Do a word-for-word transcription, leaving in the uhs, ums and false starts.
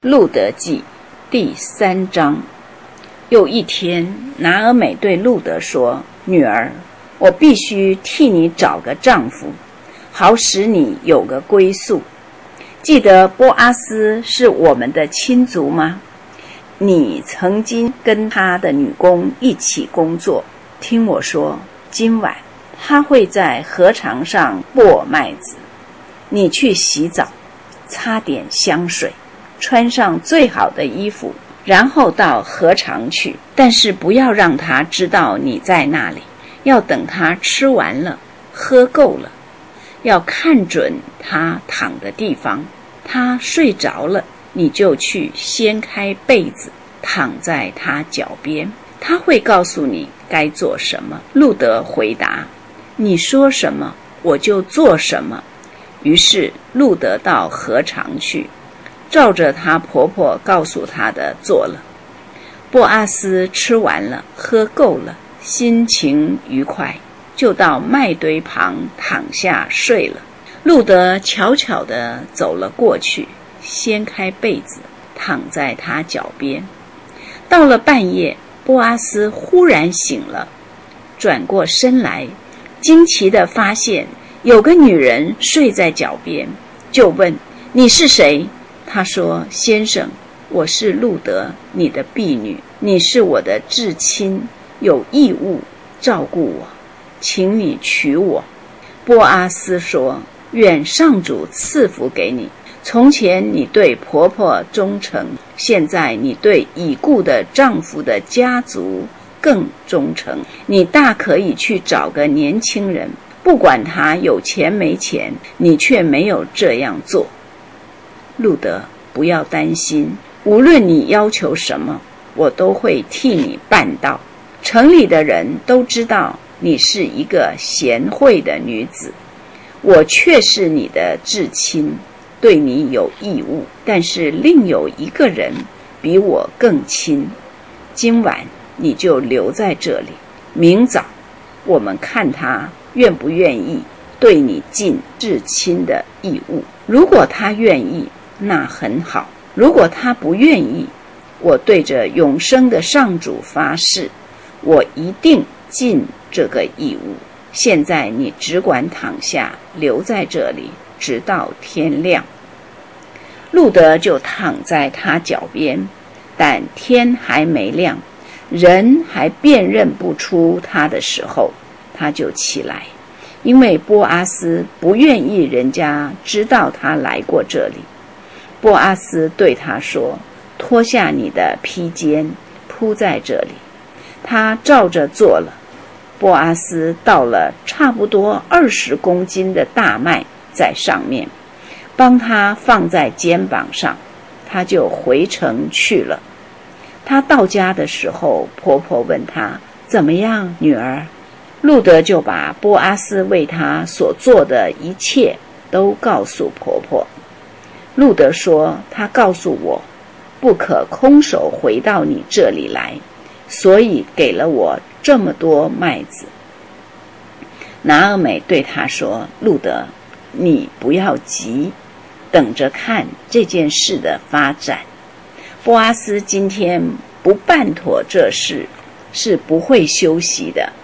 路得记第三章。又一天，拿俄美对路得说：女儿，我必须替你找个丈夫，好使你有个归宿。记得波阿斯是我们的亲族吗？你曾经跟他的女工一起工作。听我说，今晚他会在禾场上剥麦子，你去洗澡，擦点香水，穿上最好的衣服，然后到禾场去，但是不要让他知道你在那里，要等他吃完了，喝够了，要看准他躺的地方，他睡着了，你就去掀开被子，躺在他脚边，他会告诉你该做什么。路得回答：你说什么，我就做什么。于是路得到禾场去，照着她婆婆告诉她的做了。波阿斯吃完了，喝够了，心情愉快，就到麦堆旁躺下睡了。路得悄悄地走了过去，掀开被子，躺在他脚边。到了半夜，波阿斯忽然醒了，转过身来，惊奇地发现有个女人睡在脚边，就问：你是谁？他说：先生，我是路得，你的婢女，你是我的至亲，有义务照顾我，请你娶我。波阿斯说：愿上主赐福给你。从前你对婆婆忠诚，现在你对已故的丈夫的家族更忠诚。你大可以去找个年轻人，不管他有钱没钱，你却没有这样做。路得，不要担心，无论你要求什么，我都会替你办到。城里的人都知道你是一个贤惠的女子，我却是你的至亲，对你有义务，但是另有一个人比我更亲。今晚你就留在这里，明早我们看他愿不愿意对你尽至亲的义务。如果他愿意，那很好；如果他不愿意，我对着永生的上主发誓，我一定尽这个义务。现在你只管躺下，留在这里，直到天亮。路得就躺在他脚边，但天还没亮，人还辨认不出他的时候，他就起来，因为波阿斯不愿意人家知道他来过这里。波阿斯对他说：脱下你的披肩，铺在这里。他照着做了。波阿斯倒了差不多二十公斤的大麦在上面，帮他放在肩膀上，他就回城去了。他到家的时候，婆婆问他：怎么样，女儿？路得就把波阿斯为他所做的一切都告诉婆婆。路得说：他告诉我，不可空手回到你这里来，所以给了我这么多麦子。拿俄美对他说：路得，你不要急，等着看这件事的发展。波阿斯今天不办妥这事，是不会休息的。